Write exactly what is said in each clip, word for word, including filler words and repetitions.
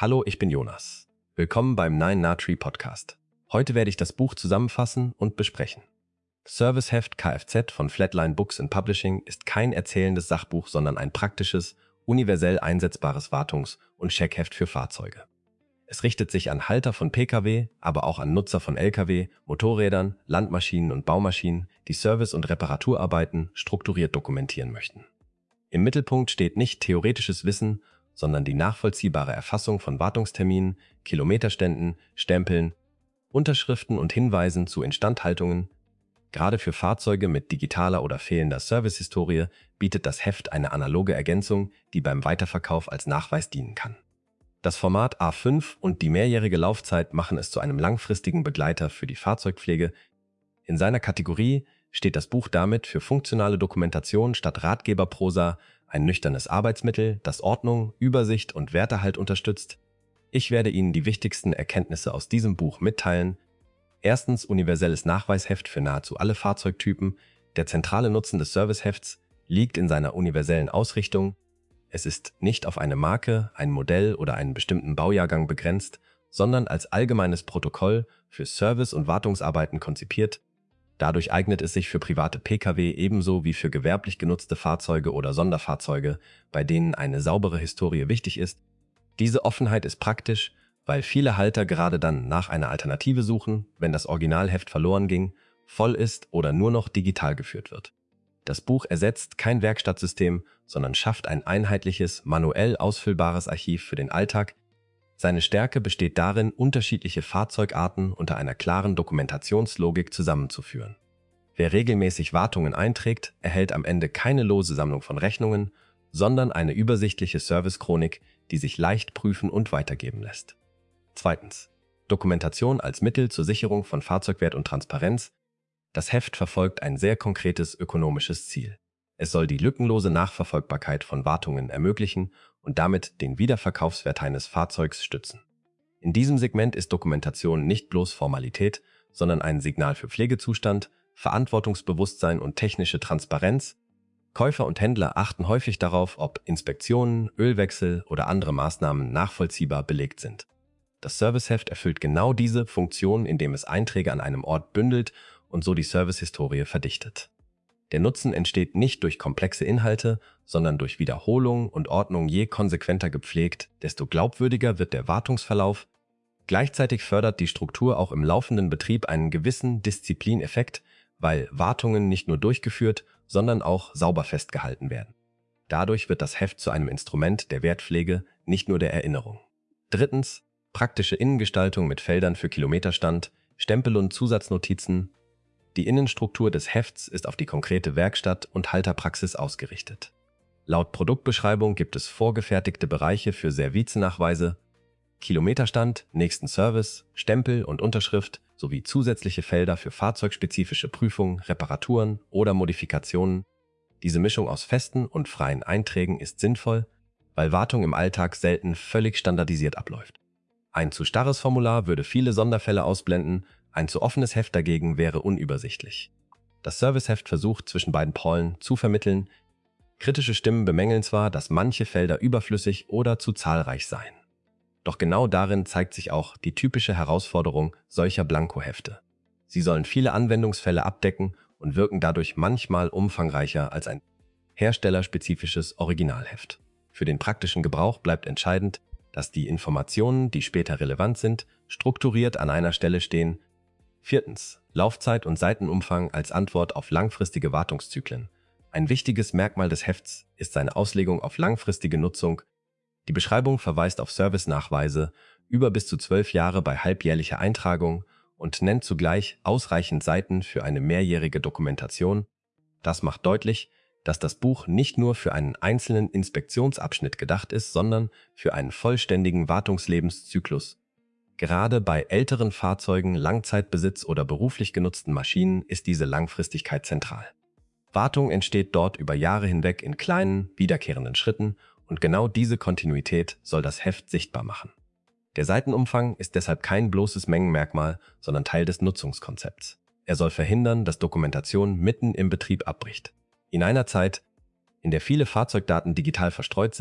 Hallo, ich bin Jonas. Willkommen beim Nine Nahtri Podcast. Heute werde ich das Buch zusammenfassen und besprechen. Serviceheft Kfz von Flatline Books and Publishing ist kein erzählendes Sachbuch, sondern ein praktisches, universell einsetzbares Wartungs- und Checkheft für Fahrzeuge. Es richtet sich an Halter von Pkw, aber auch an Nutzer von Lkw, Motorrädern, Landmaschinen und Baumaschinen, die Service- und Reparaturarbeiten strukturiert dokumentieren möchten. Im Mittelpunkt steht nicht theoretisches Wissen, sondern die nachvollziehbare Erfassung von Wartungsterminen, Kilometerständen, Stempeln, Unterschriften und Hinweisen zu Instandhaltungen. Gerade für Fahrzeuge mit digitaler oder fehlender Servicehistorie bietet das Heft eine analoge Ergänzung, die beim Weiterverkauf als Nachweis dienen kann. Das Format A fünf und die mehrjährige Laufzeit machen es zu einem langfristigen Begleiter für die Fahrzeugpflege. In seiner Kategorie steht das Buch damit für funktionale Dokumentation statt Ratgeberprosa, ein nüchternes Arbeitsmittel, das Ordnung, Übersicht und Werterhalt unterstützt. Ich werde Ihnen die wichtigsten Erkenntnisse aus diesem Buch mitteilen. Erstens, universelles Nachweisheft für nahezu alle Fahrzeugtypen. Der zentrale Nutzen des Servicehefts liegt in seiner universellen Ausrichtung. Es ist nicht auf eine Marke, ein Modell oder einen bestimmten Baujahrgang begrenzt, sondern als allgemeines Protokoll für Service- und Wartungsarbeiten konzipiert. Dadurch eignet es sich für private Pkw ebenso wie für gewerblich genutzte Fahrzeuge oder Sonderfahrzeuge, bei denen eine saubere Historie wichtig ist. Diese Offenheit ist praktisch, weil viele Halter gerade dann nach einer Alternative suchen, wenn das Originalheft verloren ging, voll ist oder nur noch digital geführt wird. Das Buch ersetzt kein Werkstattsystem, sondern schafft ein einheitliches, manuell ausfüllbares Archiv für den Alltag. Seine Stärke besteht darin, unterschiedliche Fahrzeugarten unter einer klaren Dokumentationslogik zusammenzuführen. Wer regelmäßig Wartungen einträgt, erhält am Ende keine lose Sammlung von Rechnungen, sondern eine übersichtliche Servicechronik, die sich leicht prüfen und weitergeben lässt. Zweitens. Dokumentation als Mittel zur Sicherung von Fahrzeugwert und Transparenz. Das Heft verfolgt ein sehr konkretes ökonomisches Ziel. Es soll die lückenlose Nachverfolgbarkeit von Wartungen ermöglichen und damit den Wiederverkaufswert eines Fahrzeugs stützen. In diesem Segment ist Dokumentation nicht bloß Formalität, sondern ein Signal für Pflegezustand, Verantwortungsbewusstsein und technische Transparenz. Käufer und Händler achten häufig darauf, ob Inspektionen, Ölwechsel oder andere Maßnahmen nachvollziehbar belegt sind. Das Serviceheft erfüllt genau diese Funktion, indem es Einträge an einem Ort bündelt und so die Servicehistorie verdichtet. Der Nutzen entsteht nicht durch komplexe Inhalte, sondern durch Wiederholung und Ordnung. Je konsequenter gepflegt, desto glaubwürdiger wird der Wartungsverlauf. Gleichzeitig fördert die Struktur auch im laufenden Betrieb einen gewissen Disziplineffekt, weil Wartungen nicht nur durchgeführt, sondern auch sauber festgehalten werden. Dadurch wird das Heft zu einem Instrument der Wertpflege, nicht nur der Erinnerung. Drittens. Praktische Innengestaltung mit Feldern für Kilometerstand, Stempel und Zusatznotizen. Die Innenstruktur des Hefts ist auf die konkrete Werkstatt und Halterpraxis ausgerichtet. Laut Produktbeschreibung gibt es vorgefertigte Bereiche für Servizenachweise, Kilometerstand, nächsten Service, Stempel und Unterschrift sowie zusätzliche Felder für fahrzeugspezifische Prüfungen, Reparaturen oder Modifikationen. Diese Mischung aus festen und freien Einträgen ist sinnvoll, weil Wartung im Alltag selten völlig standardisiert abläuft. Ein zu starres Formular würde viele Sonderfälle ausblenden, ein zu offenes Heft dagegen wäre unübersichtlich. Das Serviceheft versucht, zwischen beiden Polen zu vermitteln. Kritische Stimmen bemängeln zwar, dass manche Felder überflüssig oder zu zahlreich seien. Doch genau darin zeigt sich auch die typische Herausforderung solcher Blankohefte. Sie sollen viele Anwendungsfälle abdecken und wirken dadurch manchmal umfangreicher als ein herstellerspezifisches Originalheft. Für den praktischen Gebrauch bleibt entscheidend, dass die Informationen, die später relevant sind, strukturiert an einer Stelle stehen. Viertens. Laufzeit und Seitenumfang als Antwort auf langfristige Wartungszyklen. Ein wichtiges Merkmal des Hefts ist seine Auslegung auf langfristige Nutzung. Die Beschreibung verweist auf Servicenachweise über bis zu zwölf Jahre bei halbjährlicher Eintragung und nennt zugleich ausreichend Seiten für eine mehrjährige Dokumentation. Das macht deutlich, dass das Buch nicht nur für einen einzelnen Inspektionsabschnitt gedacht ist, sondern für einen vollständigen Wartungslebenszyklus. Gerade bei älteren Fahrzeugen, Langzeitbesitz oder beruflich genutzten Maschinen ist diese Langfristigkeit zentral. Wartung entsteht dort über Jahre hinweg in kleinen, wiederkehrenden Schritten und genau diese Kontinuität soll das Heft sichtbar machen. Der Seitenumfang ist deshalb kein bloßes Mengenmerkmal, sondern Teil des Nutzungskonzepts. Er soll verhindern, dass Dokumentation mitten im Betrieb abbricht. In einer Zeit, in der viele Fahrzeugdaten digital verstreut sind,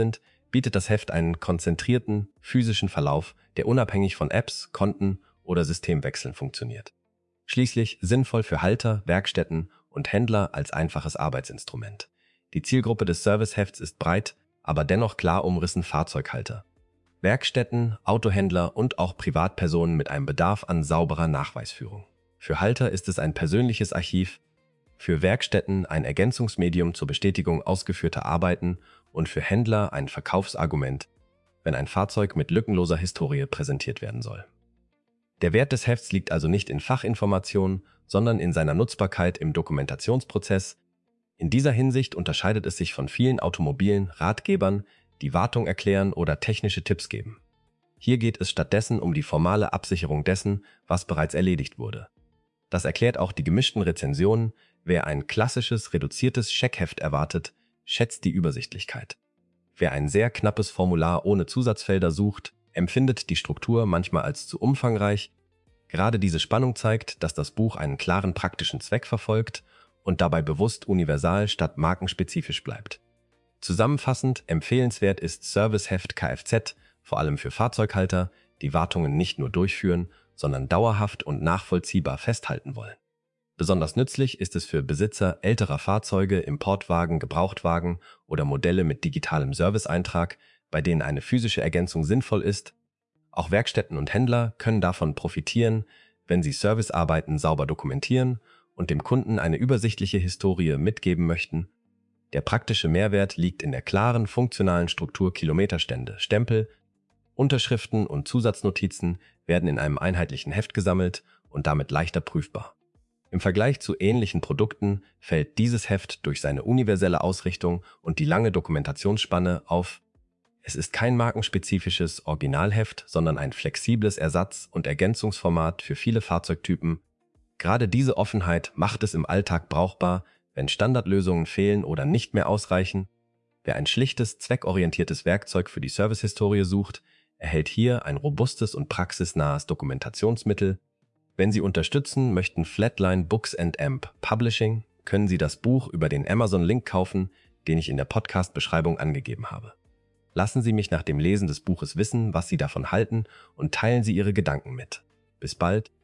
bietet das Heft einen konzentrierten, physischen Verlauf, der unabhängig von Apps, Konten oder Systemwechseln funktioniert. Schließlich sinnvoll für Halter, Werkstätten und Händler als einfaches Arbeitsinstrument. Die Zielgruppe des Servicehefts ist breit, aber dennoch klar umrissen: Fahrzeughalter, Werkstätten, Autohändler und auch Privatpersonen mit einem Bedarf an sauberer Nachweisführung. Für Halter ist es ein persönliches Archiv, für Werkstätten ein Ergänzungsmedium zur Bestätigung ausgeführter Arbeiten und für Händler ein Verkaufsargument, wenn ein Fahrzeug mit lückenloser Historie präsentiert werden soll. Der Wert des Hefts liegt also nicht in Fachinformationen, sondern in seiner Nutzbarkeit im Dokumentationsprozess. In dieser Hinsicht unterscheidet es sich von vielen automobilen Ratgebern, die Wartung erklären oder technische Tipps geben. Hier geht es stattdessen um die formale Absicherung dessen, was bereits erledigt wurde. Das erklärt auch die gemischten Rezensionen: Wer ein klassisches, reduziertes Checkheft erwartet, schätzt die Übersichtlichkeit. Wer ein sehr knappes Formular ohne Zusatzfelder sucht, empfindet die Struktur manchmal als zu umfangreich. Gerade diese Spannung zeigt, dass das Buch einen klaren praktischen Zweck verfolgt und dabei bewusst universal statt markenspezifisch bleibt. Zusammenfassend empfehlenswert ist Serviceheft Kfz, vor allem für Fahrzeughalter, die Wartungen nicht nur durchführen, sondern dauerhaft und nachvollziehbar festhalten wollen. Besonders nützlich ist es für Besitzer älterer Fahrzeuge, Importwagen, Gebrauchtwagen oder Modelle mit digitalem Serviceeintrag, bei denen eine physische Ergänzung sinnvoll ist. Auch Werkstätten und Händler können davon profitieren, wenn sie Servicearbeiten sauber dokumentieren und dem Kunden eine übersichtliche Historie mitgeben möchten. Der praktische Mehrwert liegt in der klaren, funktionalen Struktur. Kilometerstände, Stempel, Unterschriften und Zusatznotizen werden in einem einheitlichen Heft gesammelt und damit leichter prüfbar. Im Vergleich zu ähnlichen Produkten fällt dieses Heft durch seine universelle Ausrichtung und die lange Dokumentationsspanne auf. Es ist kein markenspezifisches Originalheft, sondern ein flexibles Ersatz- und Ergänzungsformat für viele Fahrzeugtypen. Gerade diese Offenheit macht es im Alltag brauchbar, wenn Standardlösungen fehlen oder nicht mehr ausreichen. Wer ein schlichtes, zweckorientiertes Werkzeug für die Servicehistorie sucht, erhält hier ein robustes und praxisnahes Dokumentationsmittel. Wenn Sie unterstützen möchten Flatline Books and Amp Publishing, können Sie das Buch über den Amazon-Link kaufen, den ich in der Podcast-Beschreibung angegeben habe. Lassen Sie mich nach dem Lesen des Buches wissen, was Sie davon halten, und teilen Sie Ihre Gedanken mit. Bis bald!